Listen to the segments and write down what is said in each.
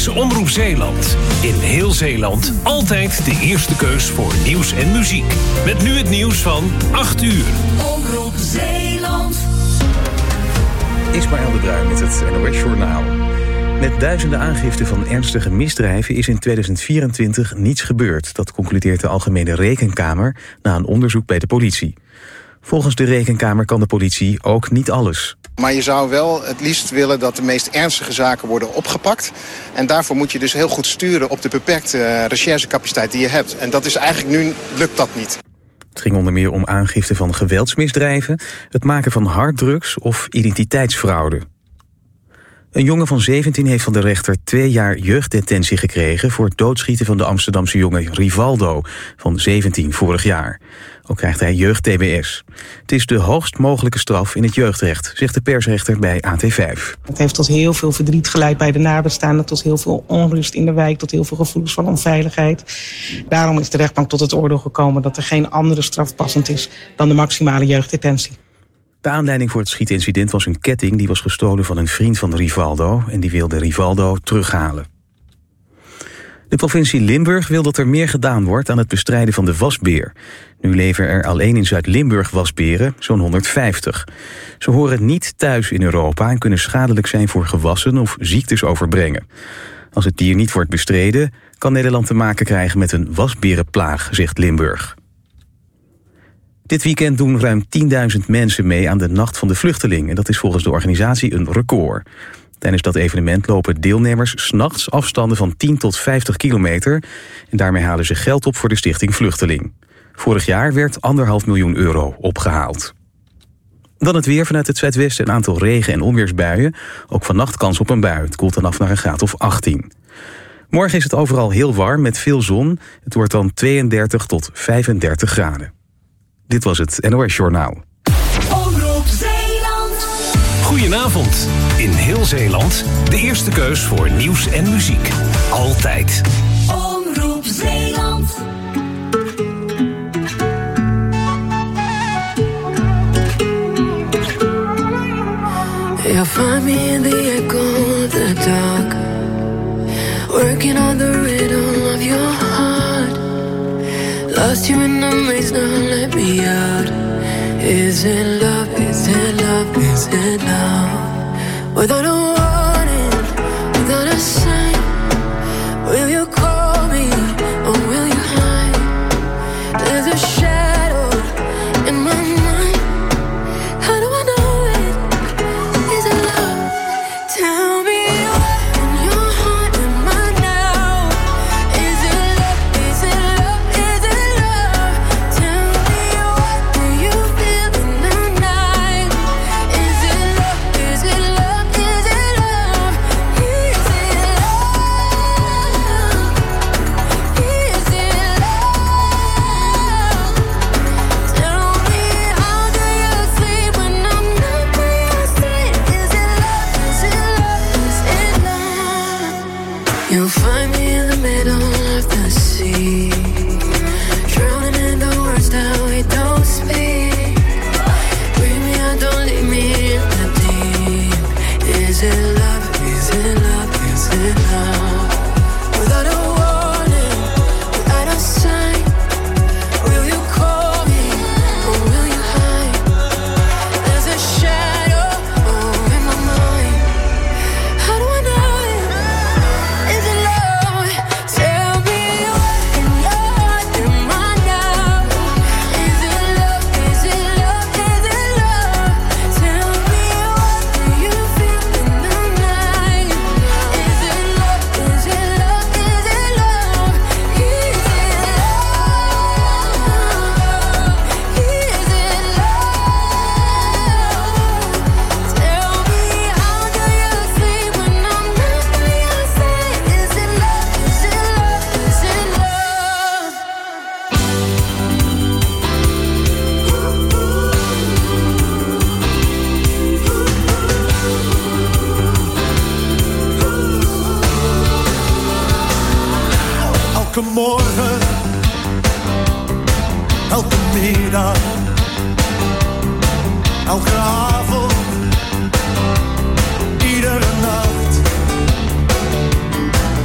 is Omroep Zeeland. In heel Zeeland altijd de eerste keus voor nieuws en muziek. Met nu het nieuws van 8 uur. Omroep Zeeland. Ismaël de Bruin met het NOS Journaal. Met duizenden aangiften van ernstige misdrijven is in 2024 niets gebeurd. Dat concludeert de Algemene Rekenkamer na een onderzoek bij de politie. Volgens de Rekenkamer kan de politie ook niet alles. Maar je zou wel het liefst willen dat de meest ernstige zaken worden opgepakt. En daarvoor moet je dus heel goed sturen op de beperkte recherchecapaciteit die je hebt. En dat is eigenlijk nu, lukt dat niet. Het ging onder meer om aangifte van geweldsmisdrijven, het maken van harddrugs of identiteitsfraude. Een jongen van 17 heeft van de rechter 2 jaar jeugddetentie gekregen voor het doodschieten van de Amsterdamse jongen Rivaldo van 17 vorig jaar. Ook krijgt hij jeugd-TBS. Het is de hoogst mogelijke straf in het jeugdrecht, zegt de persrechter bij AT5. Het heeft tot heel veel verdriet geleid bij de nabestaanden, tot heel veel onrust in de wijk, tot heel veel gevoelens van onveiligheid. Daarom is de rechtbank tot het oordeel gekomen dat er geen andere straf passend is dan de maximale jeugddetentie. De aanleiding voor het schietincident was een ketting die was gestolen van een vriend van Rivaldo en die wilde Rivaldo terughalen. De provincie Limburg wil dat er meer gedaan wordt aan het bestrijden van de wasbeer. Nu leven er alleen in Zuid-Limburg wasberen, zo'n 150. Ze horen niet thuis in Europa en kunnen schadelijk zijn voor gewassen of ziektes overbrengen. Als het dier niet wordt bestreden, kan Nederland te maken krijgen met een wasberenplaag, zegt Limburg. Dit weekend doen ruim 10.000 mensen mee aan de Nacht van de Vluchteling. En dat is volgens de organisatie een record. Tijdens dat evenement lopen deelnemers 's nachts afstanden van 10 tot 50 kilometer. En daarmee halen ze geld op voor de stichting Vluchteling. Vorig jaar werd €1,5 miljoen opgehaald. Dan het weer vanuit het zuidwesten, een aantal regen- en onweersbuien. Ook vannacht kans op een bui. Het koelt dan af naar een graad of 18. Morgen is het overal heel warm met veel zon. Het wordt dan 32 tot 35 graden. Dit was het NOS Journaal. Omroep Zeeland. Goedenavond. In heel Zeeland de eerste keus voor nieuws en muziek. Altijd. Omroep Zeeland. You'll find me in the echo of the dark, working on the rhythm of your heart. Lost you in the maze, now let me out. Is it love, is it love, is it love? Without a warning, without a sign, will you call me or will you hide? There's a shadow in my mind. How do I know it? Is it love? Tell me what in your heart am I now? Is it love, is it love, is it love? Tell me what do you feel in the night? Is it love, is it love, is it love? Is it love? Is it love? Tell me how do you sleep when I'm not by your side? Is it love, is it love, is it love? You'll find me in the middle of the sea, drowning in the words that we don't speak. Bring me out, don't leave me in the deep. Is it love, is it love, is it love? Without a warning, without a sign, will you call me or will you hide? There's a shadow in my mind. How do I know it? Is it love? Tell me what in your heart am I now? Is it love? Is it love? Is it love? Tell me what do you feel in the night? Is it love? Is it love? Is it love? Is it love? Is it love? Tell me how do you sleep when I'm not by your side? Is it love? Is it love? Is it love? Elke morgen, elke middag, elke avond, iedere nacht.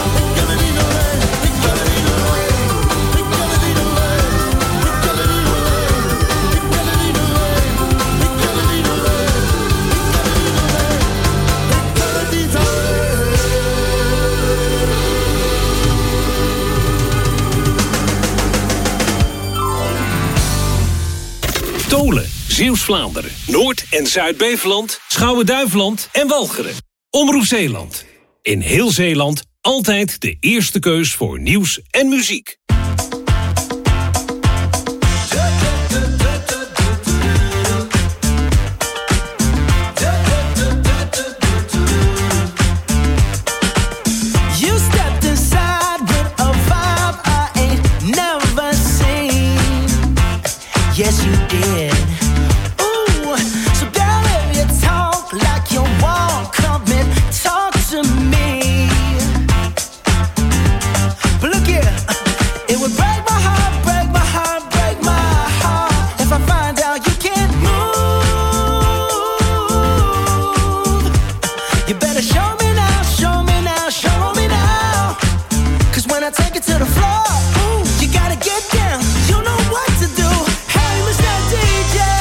Tolen, Zeeuws-Vlaanderen, Noord- en Zuid-Beveland, Schouwen-Duiveland en Walcheren. Omroep Zeeland. In heel Zeeland altijd de eerste keus voor nieuws en muziek. You stepped inside with a vibe I ain't never seen. Yes, you did. Ooh, so girl, if you talk like you walk, come and talk to me. But look here, it would break my heart, break my heart, break my heart if I find out you can't move. You better show me now, show me now, show me now. 'Cause when I take it to the floor, ooh, you gotta get down. You know what to do. Hey, Mr. DJ.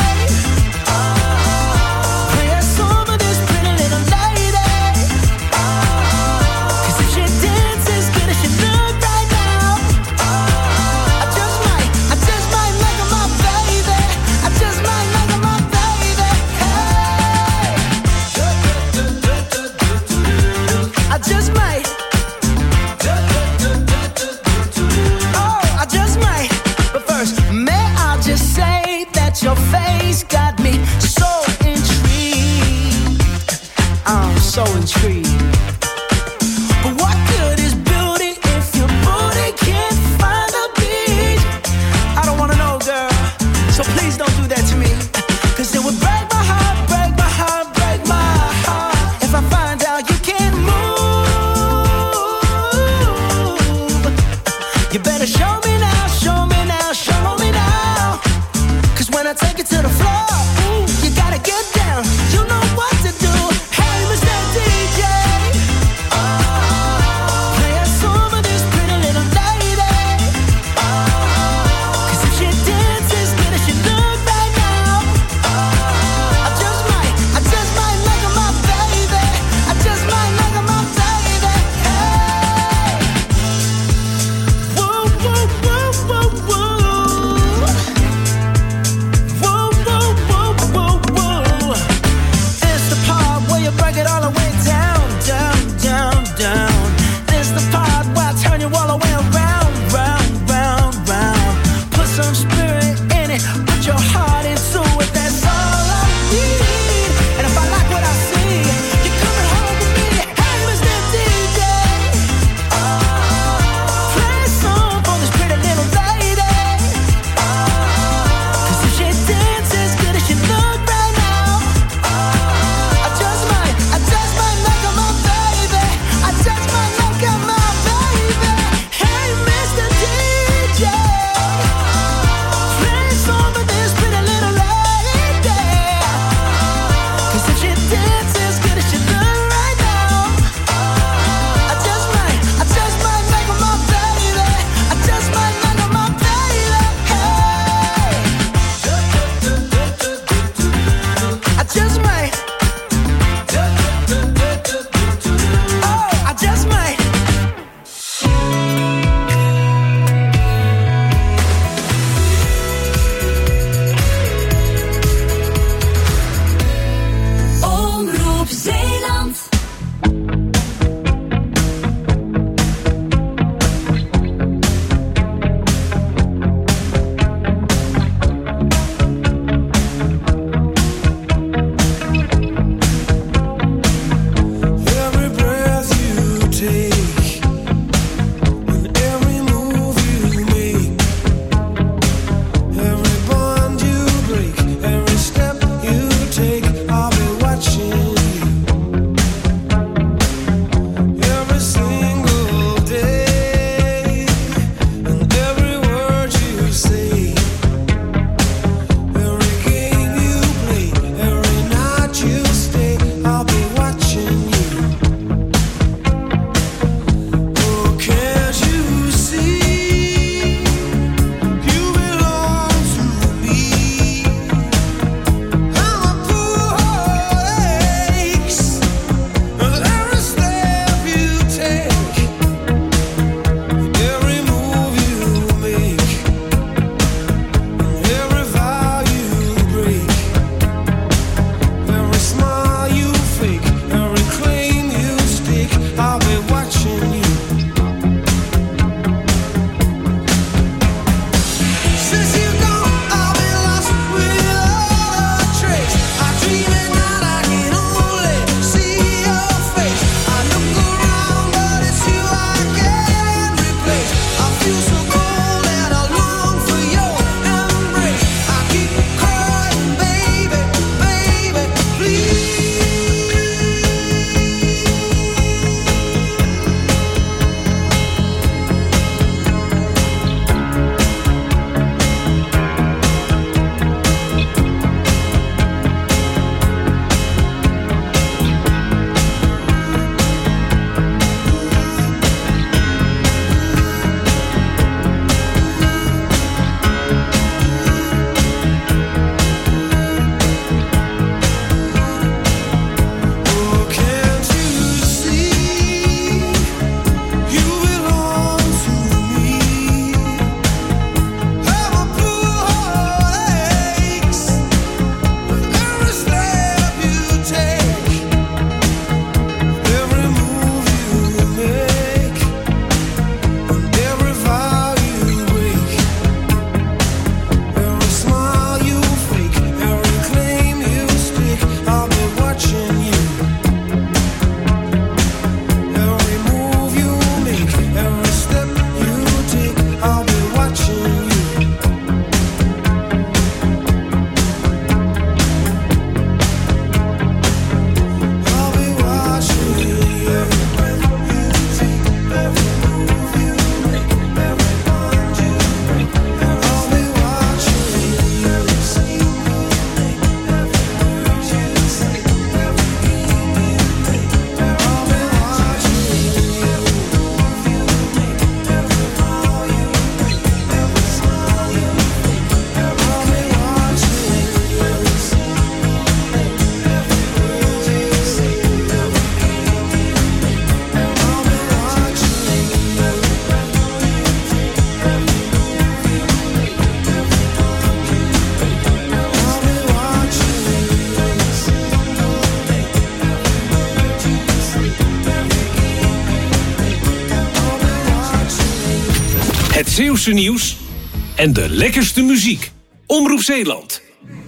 Het Zeeuwse nieuws en de lekkerste muziek. Omroep Zeeland.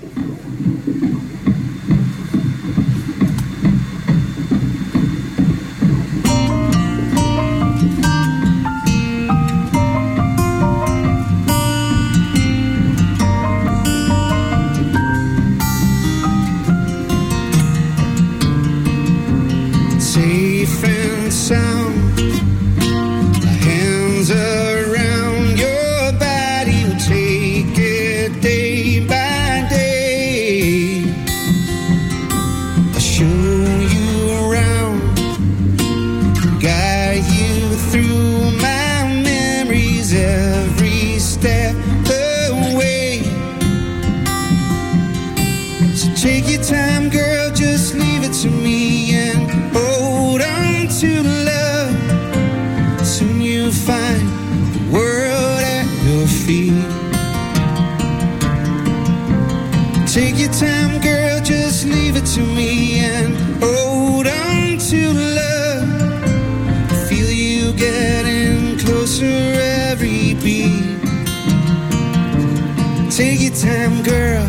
Safe and sound, my hands around your body, we'll take it day by day. I'll show you around, guide you through my memories every step the way. So take your time, girl, just leave it to me and hold on to love. Soon you'll find the world at your feet. Take your time, girl, just leave it to me and hold on to love. Feel you getting closer every beat. Take your time, girl.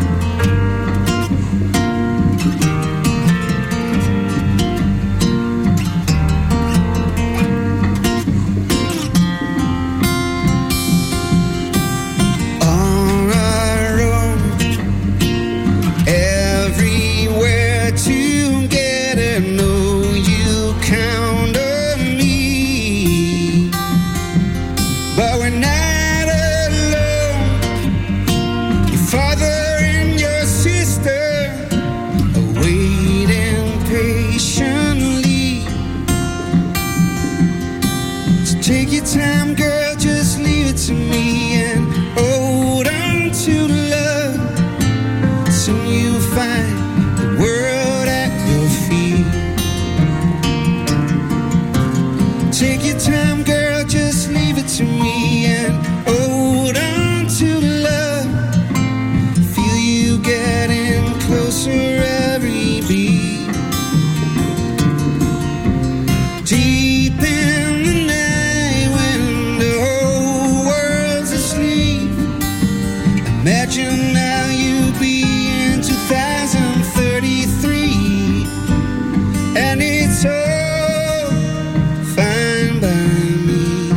Time, girl, just leave it to me and hold on to love. Soon you'll find the world at your feet. Take your time, girl, just leave it to me and hold on to love. Feel you getting closer every beat. Deep in the night when the whole world's asleep, imagine how you'll be in 2033, and it's all fine by me.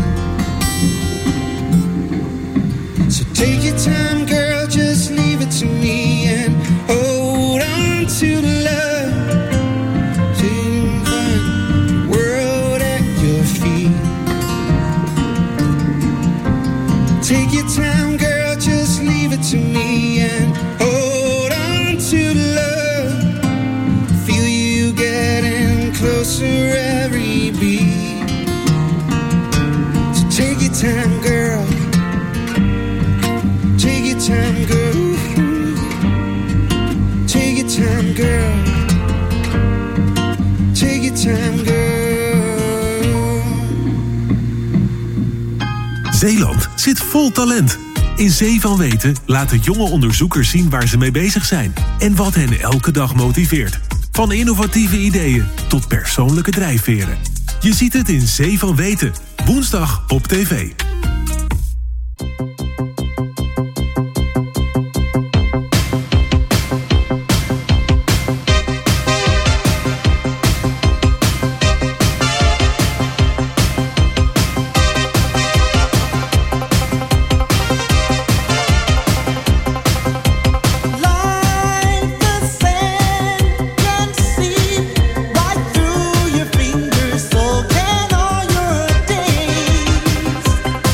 So take your time, girl, just leave it to me and hold on to love. Till you find the world at your feet. Take your time, girl, just leave it to me and hold on to love. Feel you getting closer every beat. So take your time, girl. Take your time, girl. Take your time, girl. Take your time, girl. Zeeland zit vol talent. In Zee van Weten laten jonge onderzoekers zien waar ze mee bezig zijn en wat hen elke dag motiveert. Van innovatieve ideeën tot persoonlijke drijfveren. Je ziet het in Zee van Weten, woensdag op tv. Like the sand can seep right through your fingers, so can all your days.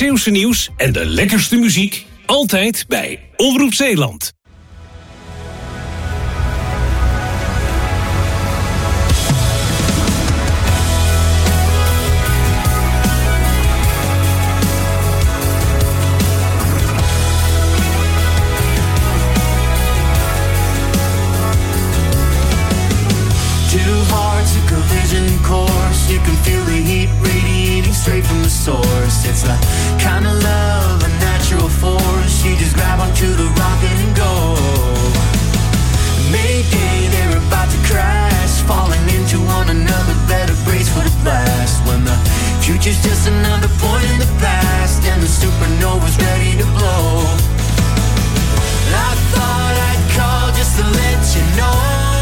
Zeeuwse nieuws en de lekkerste muziek. Altijd bij Omroep Zeeland. You can feel the heat radiating straight from the source. It's the kind of love, a natural force. You just grab onto the rocket and go. Mayday, they're about to crash, falling into one another, better brace for the blast. When the future's just another point in the past, and the supernova's ready to blow. I thought I'd call just to let you know.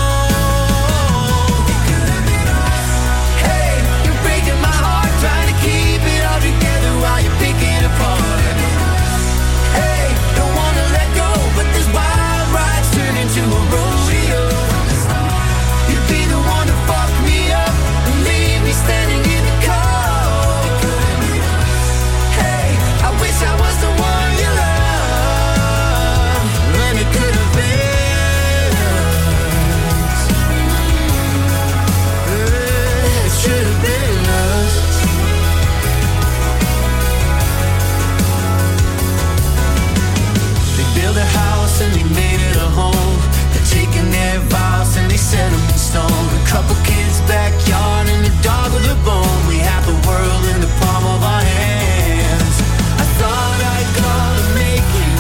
While you pick it apart. Hey, don't wanna let go, but this wild ride's turn into a rodeo. You'd be the one to fuck me up and leave me standing in the cold. Hey, I wish I was the one you love, and it could have been us. It should have been us. Build a house and they made it a home. They're taking their vows and they set them in stone. A couple kids, backyard, and a dog with a bone. We have the world in the palm of our hands. I thought I'd call to make you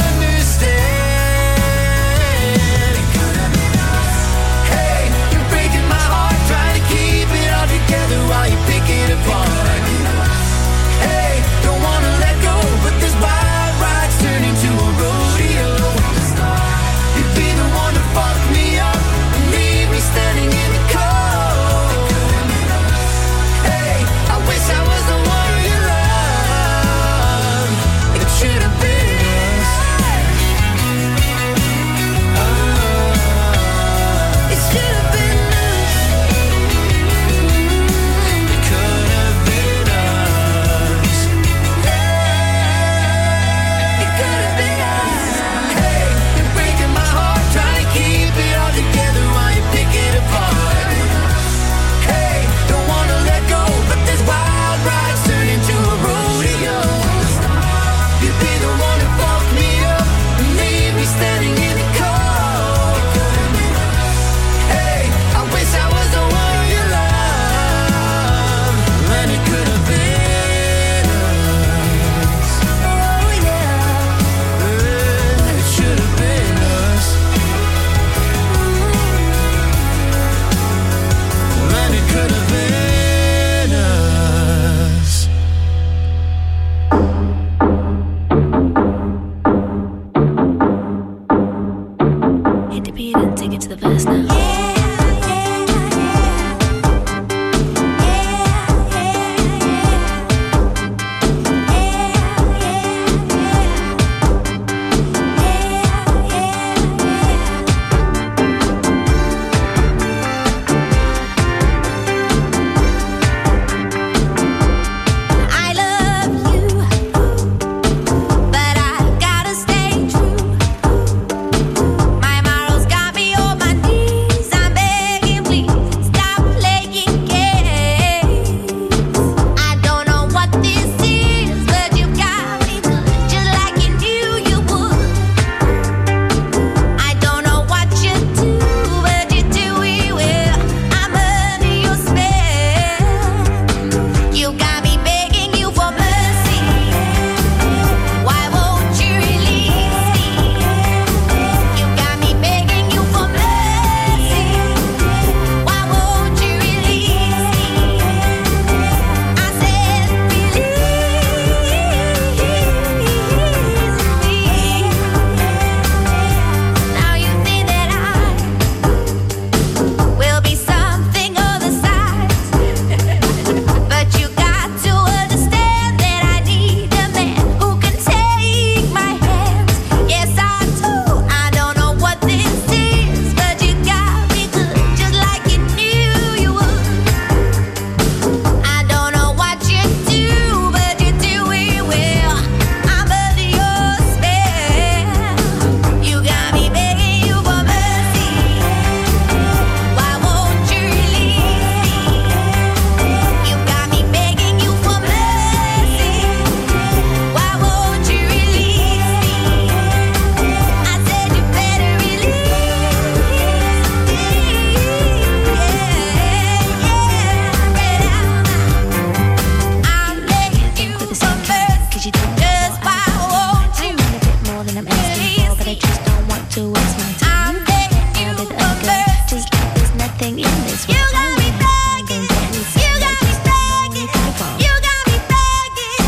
understand. Hey, you're breaking my heart, trying to keep it all together while you pick it apart. Hey, don't wanna let go, but this wild ride's turning into a rodeo. You'd be the one to fuck me up and leave me standing in the cold. Hey, I wish I was the one you love. It should have been us. It should have been us. It could have been us. It could have been us. Hey, you're breaking my heart, trying to keep it all together while you pick it apart. Hey, don't wanna let go, but this wild ride's turn into a rodeo. You'd be the one to fuck me up and leave me standing in the cold. Hey, I wish I was the one you love, and it could have been us. Oh yeah, it should have been us, and it could have been us. Hit the beat and take it to the verse now. I love you, but I gotta stay true. My morals got me on my knees. everything I'm asking for, but I just don't want to waste my time. You got that habit of mercy. There's nothing in this world. You got me begging. You got me begging. You got me begging.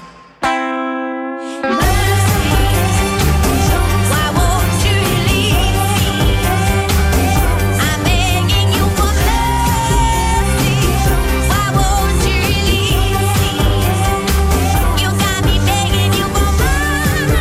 Mercy, why won't you leave me? I'm begging you for mercy. Why won't you leave me? You got me begging you for mercy.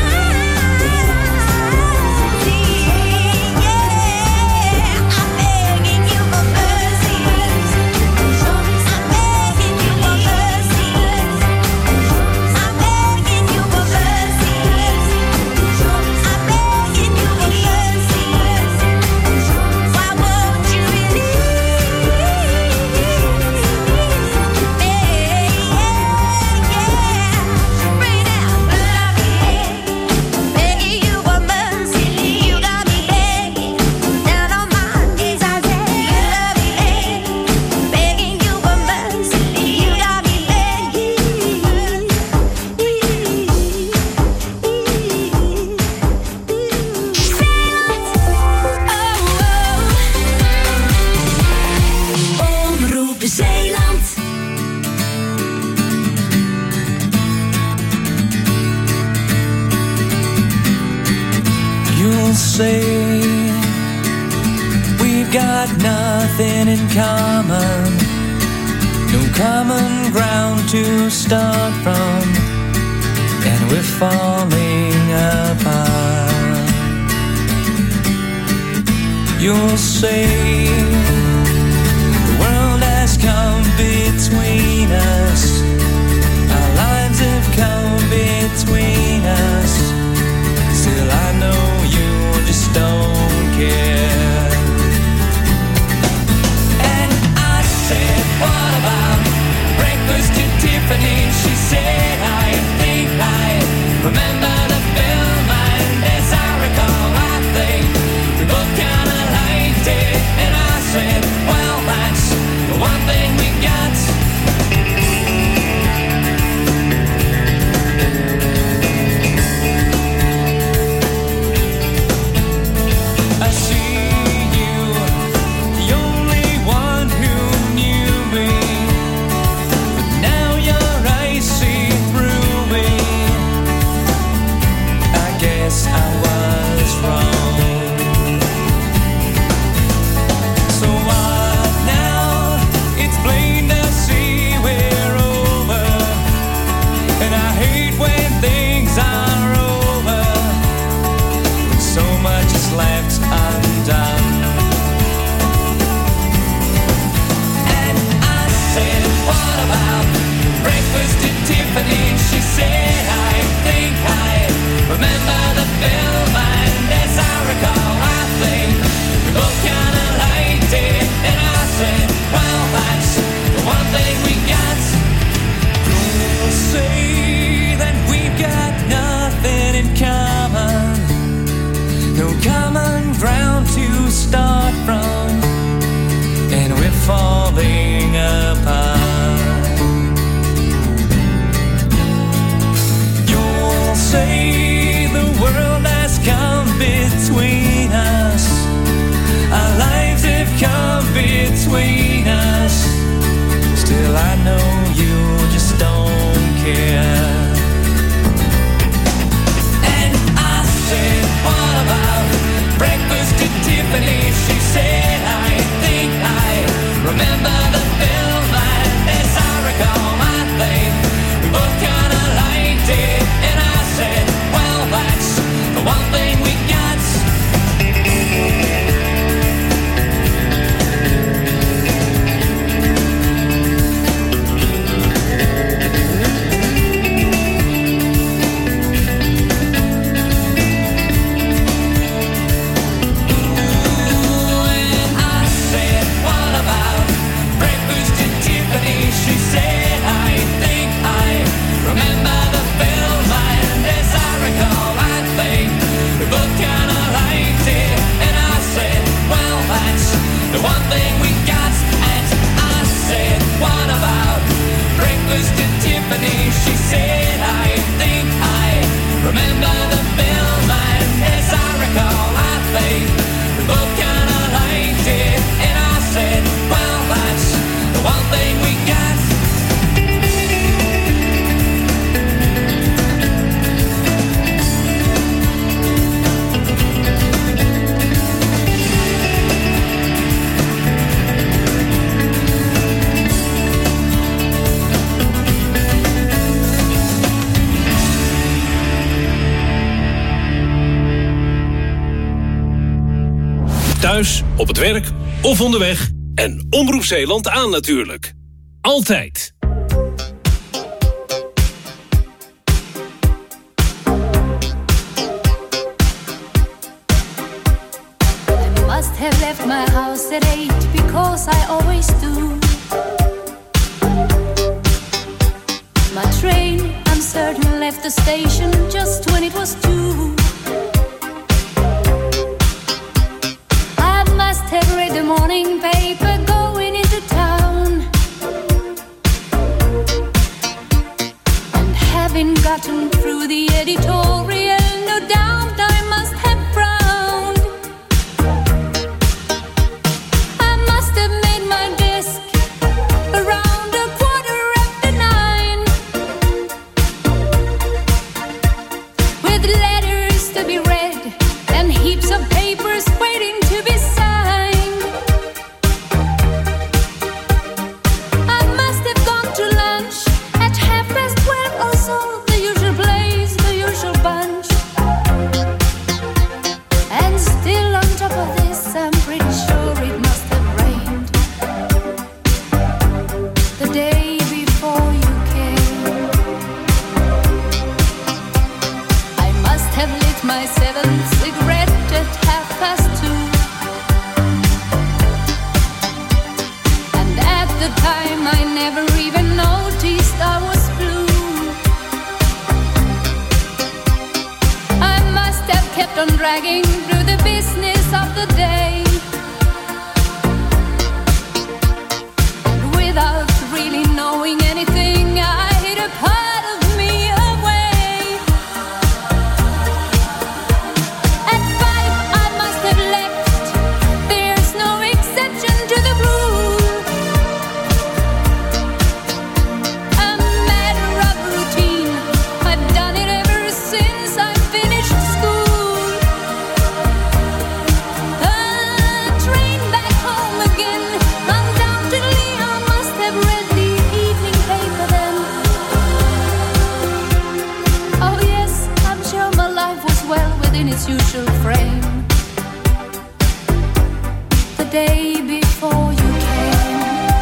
say we've got nothing in common, no common ground to start from, and we're falling apart. You'll say the world has come between us, our lives have come between us. Still I know you just don't care. And I said, what about breakfast at Tiffany? She said, I think I remember the film, and as I recall, I think we both kinda liked it. And I Thuis, op het werk of onderweg. En Omroep Zeeland aan natuurlijk. Altijd. Must have left my house at 8 because I always do. My train, I'm certain, left the station just when it was 2. I must have read the morning paper going into town, and having gotten through the editorial, no doubt I must have frowned. I must have made my desk around 9:15, with letters to be read and heaps of papers waiting to be signed. I must have gone to lunch at 12:30 or so, the usual place, the usual bunch. And still on top of this, I'm pretty sure it must have rained the day before you came. I must have lit my 7th cigarette at 2:30. And at the time I never even noticed I was blue. I must have kept on dragging through the business of the day, and without really knowing anything, I hid a part of me away. At 5 I must have left. There's no exception to the rule. A matter of routine. I've done it ever since I finished school. A train back home again. Undoubtedly I must have read the evening paper then. Oh yes, I'm sure my life was well within its usual frame the day before you came.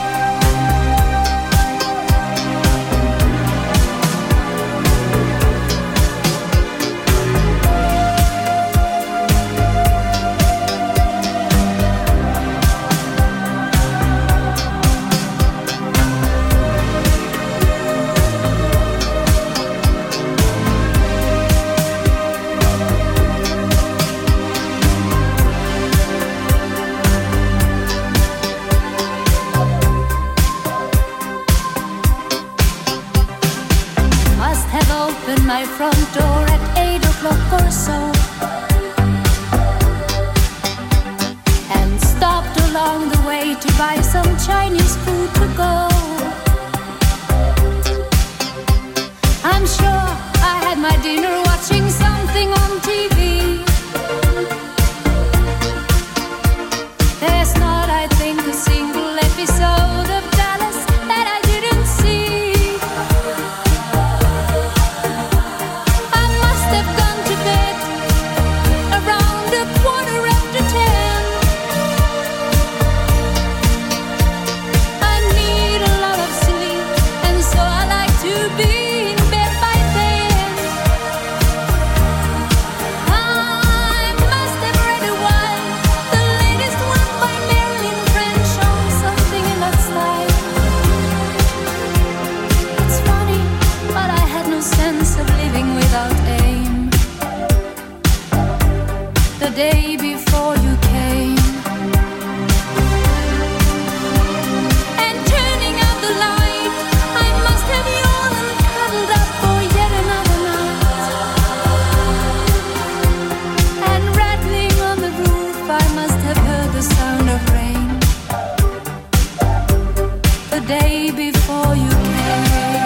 Must have opened my front door at 8 o'clock or so, and stopped along the way to buy some Chinese food to go. I'm sure I had my dinner watching something on TV. There's not, I think, a single episode of Dallas that I didn't see. I must have gone to bed around 10:15. I need a lot of sleep, and so I like to be in bed by then. I must have read a while, the latest one by Marilyn French, or something in that style. It's funny, but I had no sense of living without aim the day before you came. And turning out the light, I must have yawned and cuddled up for yet another night. And rattling on the roof, I must have heard the sound of rain the day before you came.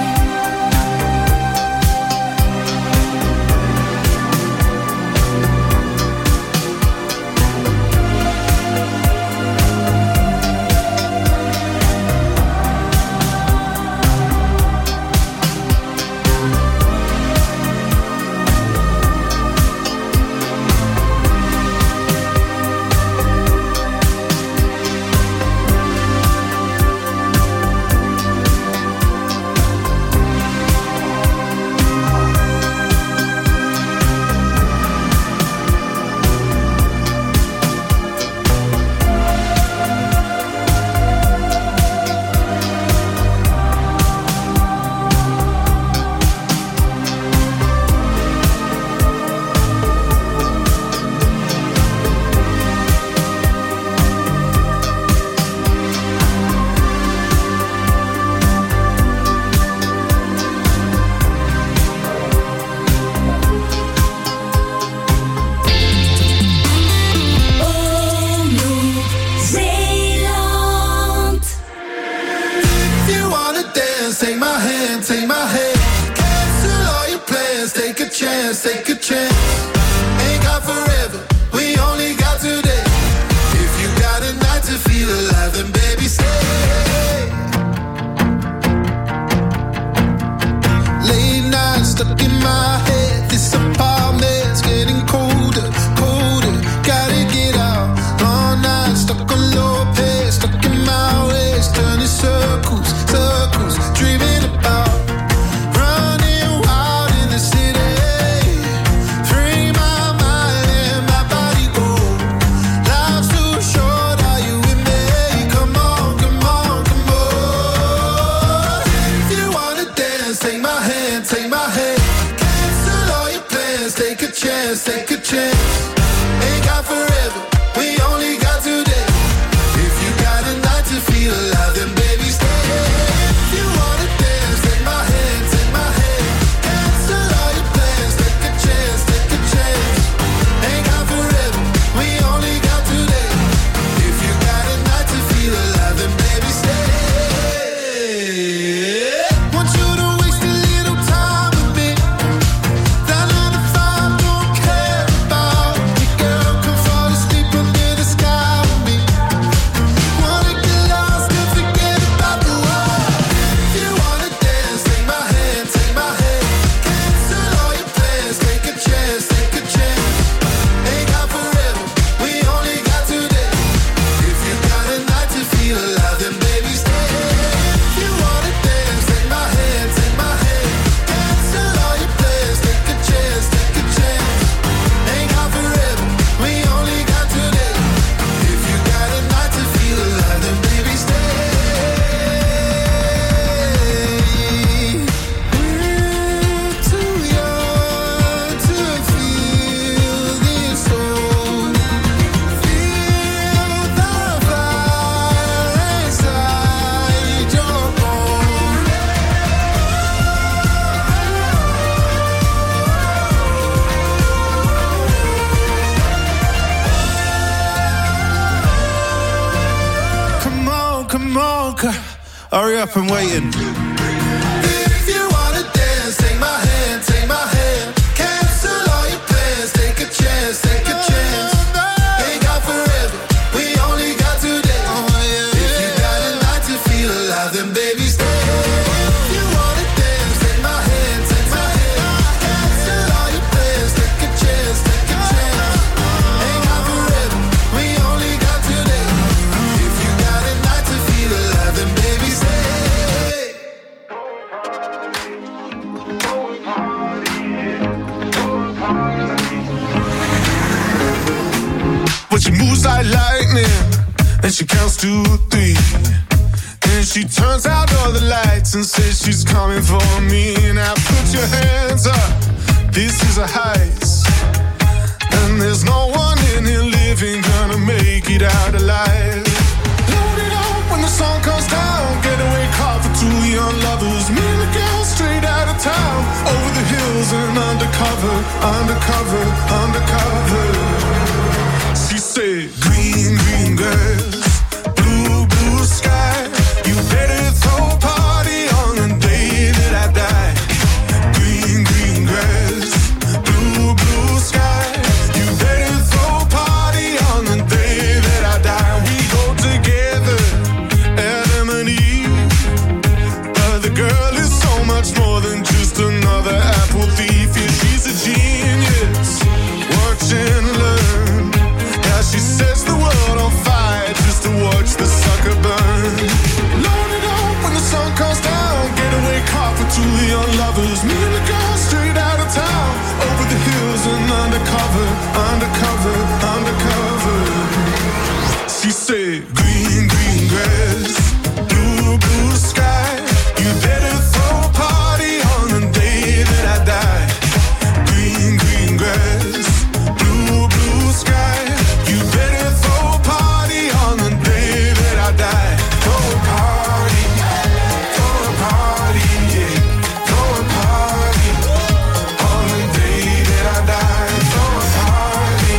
Hurry up, I'm waiting. If you wanna dance, take my hand, take my hand. Cancel all your plans, take a chance, take a chance. Ain't got forever, we only got today. If you got a night to feel alive, then baby stay. If you wanna dance, take my hand, take my hand. Cancel all your plans, take a chance, take a chance. Ain't got forever, we only got today. If you got a night to feel alive, then baby stay. But she moves like lightning, and she counts to 3. And she turns out all the lights and says she's coming for me. Now put your hands up, this is a heist. And there's no one in here living gonna make it out alive. Load it up when the sun comes down, getaway car for 2 young lovers. Me and the girl straight out of town, over the hills and undercover, undercover, undercover. She said, green, green grass, blue, blue sky. You better throw a party on the day that I die. Green, green grass, blue, blue sky. You better throw a party on the day that I die. We go together, Adam and Eve. But the girl is so much more than just another apple thief. Yeah, she's a genius. Watch and learn. She sets the world on fire just to watch the sucker burn. Load it up when the sun comes down, getaway car for 2 young lovers. Me and the girl straight out of town, over the hills and undercover, undercover, undercover. She said, green, green grass, blue, blue sky. You better throw a party on the day that I die. Green, green grass, blue, blue sky. You better throw a party on the day that I die. Throw a party, yeah. Throw a party on the day that I die. Throw a party,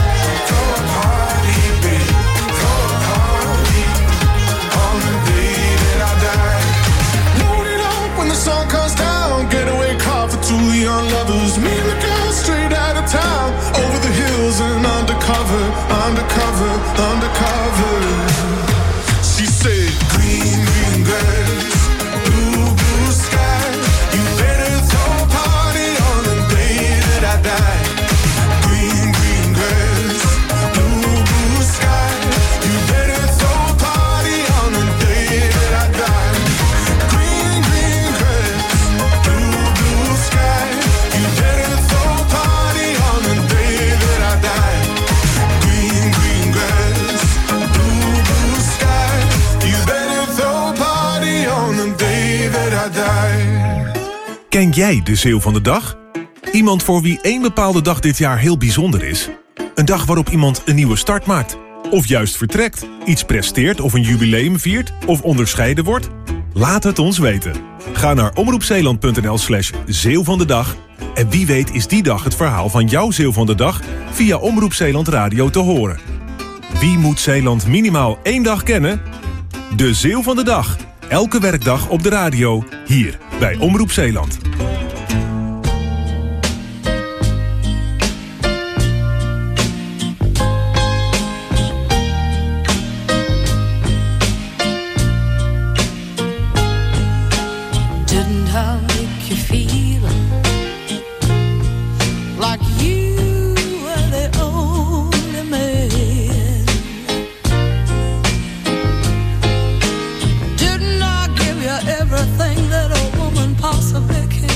babe. Throw a party on the day that I die. Load it up when the sun comes down, getaway car for 2 young lovers. Me and the girl straight out of town, over the hills and undercover, undercover, undercover. She said, green, green grass, blue, blue sky. You better throw a party on the day that I die. Green, green grass, blue, blue sky. You better throw a party on the day that I die. Green, green grass, blue, blue sky. You better throw a party on the day that I die. Green, green grass, blue, blue sky. You better throw a party on the day that I die. Ken jij de Zeeuw van de dag? Iemand voor wie één bepaalde dag dit jaar heel bijzonder is. Een dag waarop iemand een nieuwe start maakt. Of juist vertrekt, iets presteert of een jubileum viert of onderscheiden wordt. Laat het ons weten. Ga naar omroepzeeland.nl/Zeeuw van de dag. En wie weet is die dag het verhaal van jouw Zeeuw van de dag via Omroep Zeeland Radio te horen. Wie moet Zeeland minimaal 1 dag kennen? De Zeeuw van de dag. Elke werkdag op de radio, hier bij Omroep Zeeland. Didn't I make you feel like you were the only man? Didn't I give you everything that a woman possibly can?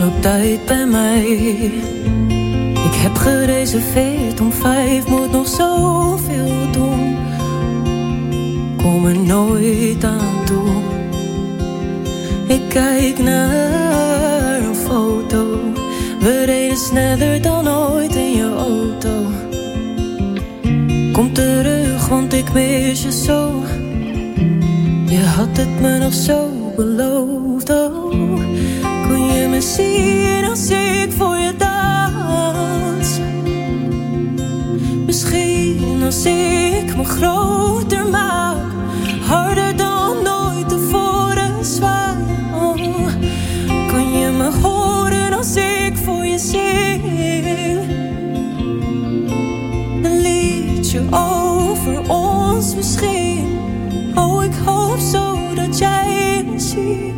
op tijd bij mij. Ik heb gereserveerd om 5, moet nog zoveel doen. Kom er nooit aan toe. Ik kijk naar een foto. We reden sneller dan ooit in je auto. Kom terug, want ik mis je zo. Je had het me nog zo beloofd, oh. Kon je me zien als ik voor je dans? Misschien als ik me groter maak, harder dan ooit tevoren zwaar, oh. Kon je me horen als ik voor je zing? Een liedje over ons misschien. Oh, ik hoop zo dat jij me ziet.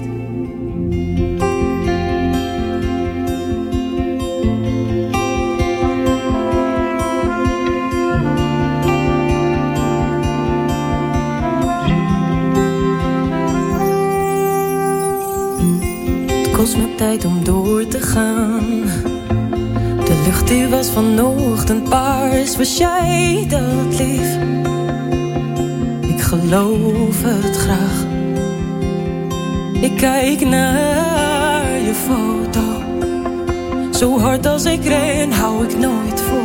Het kost me tijd om door te gaan. De lucht die was vanochtend paars. Was jij dat lief? Ik geloof het graag. Ik kijk naar je foto. Zo hard als ik ren, hou ik nooit vol.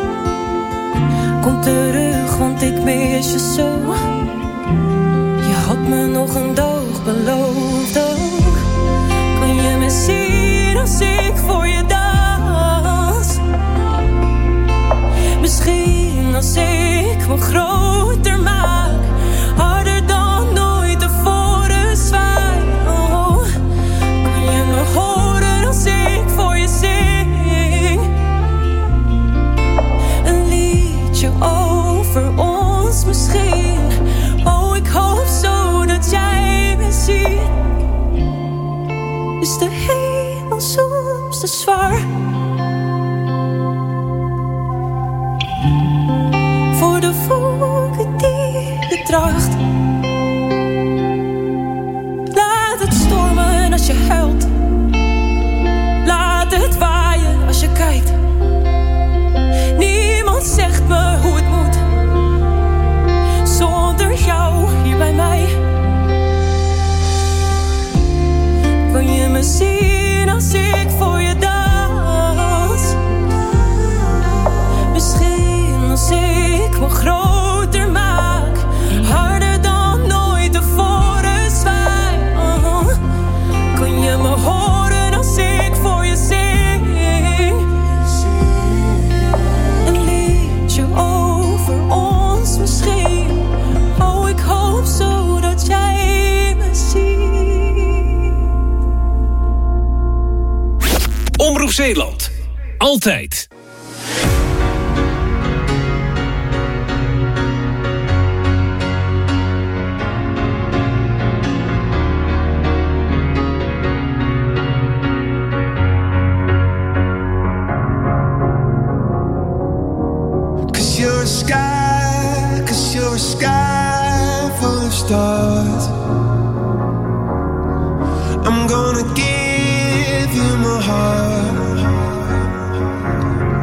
Kom terug, want ik mis je zo. Je had me nog een dag beloofd ook. Kan je me zien als ik voor je dans? Misschien als ik me groter maak, harder dan ooit tevoren zwaar, oh. Kan je me horen als ik voor je zing? Een liedje over ons misschien. Oh, ik hoop zo dat jij me ziet. Is de hemel soms te zwaar? Voor de wolken die je draagt. Laat het stormen als je huilt. Laat het waaien als je kijkt. Niemand zegt me hoe het moet. Zonder jou hier bij mij. Kan je me zien als ik voor je dans? Misschien als ik me groter maak, harder dan ooit tevoren zwaai, oh. Kan je me horen als ik voor je zing? Een liedje over ons misschien. Oh, ik hoop zo dat jij me ziet. Omroep Zeeland. Altijd. Cause you're a sky full of stars. I'm gonna give you my heart.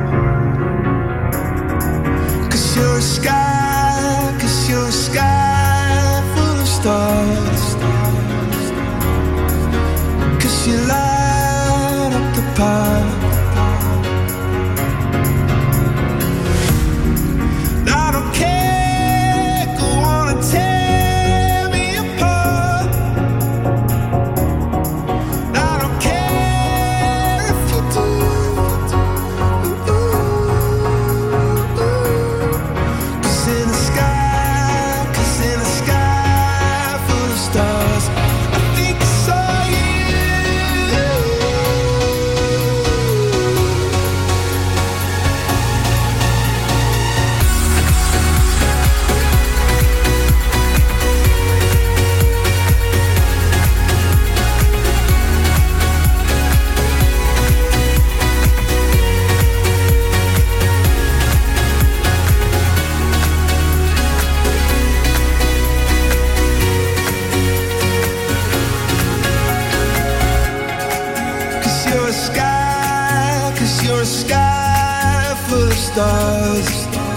You're a sky full of stars.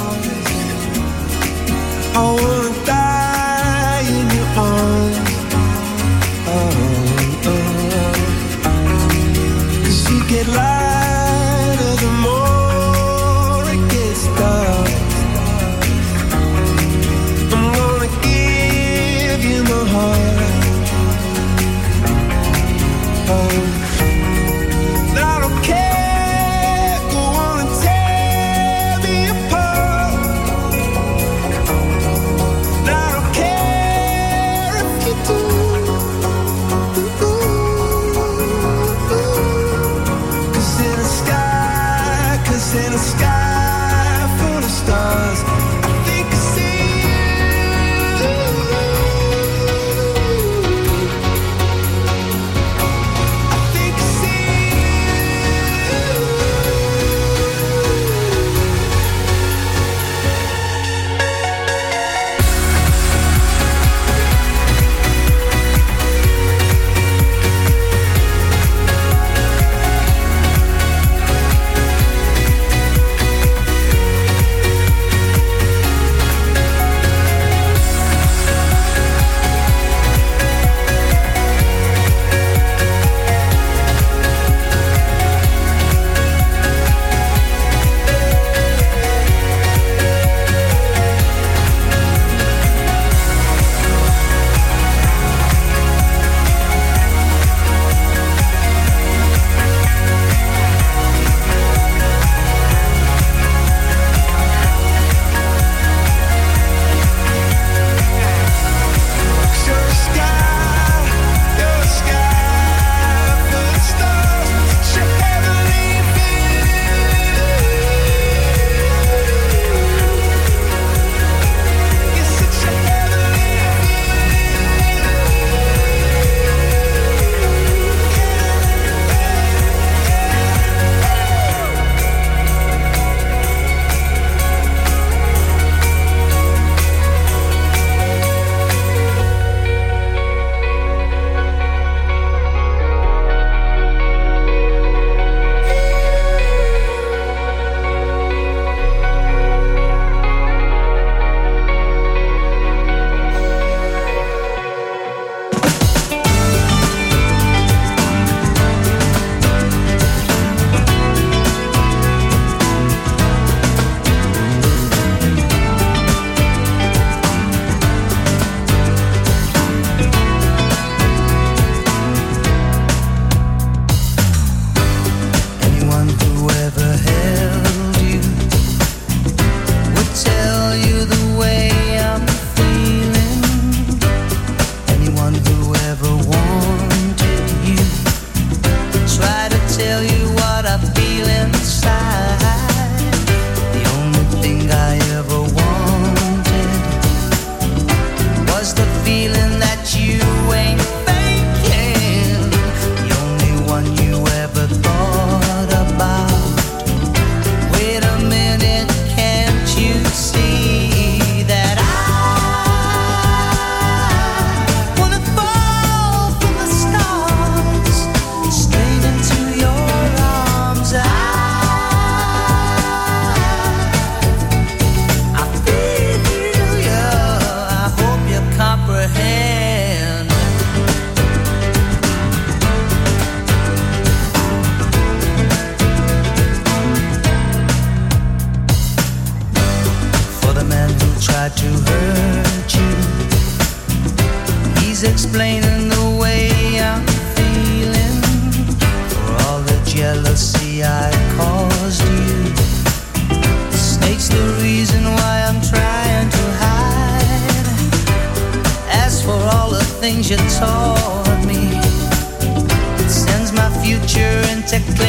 I wanna die in your arms. Cause you get lighter the more it gets dark. I'm gonna give you my heart. I don't care, go on and tear me apart. I don't care if you do. Cause in a sky full of stars, I think I see you. I think I see explaining the way I'm feeling for all the jealousy I caused you. The snake's the reason why I'm trying to hide. As for all the things you taught me, it sends my future into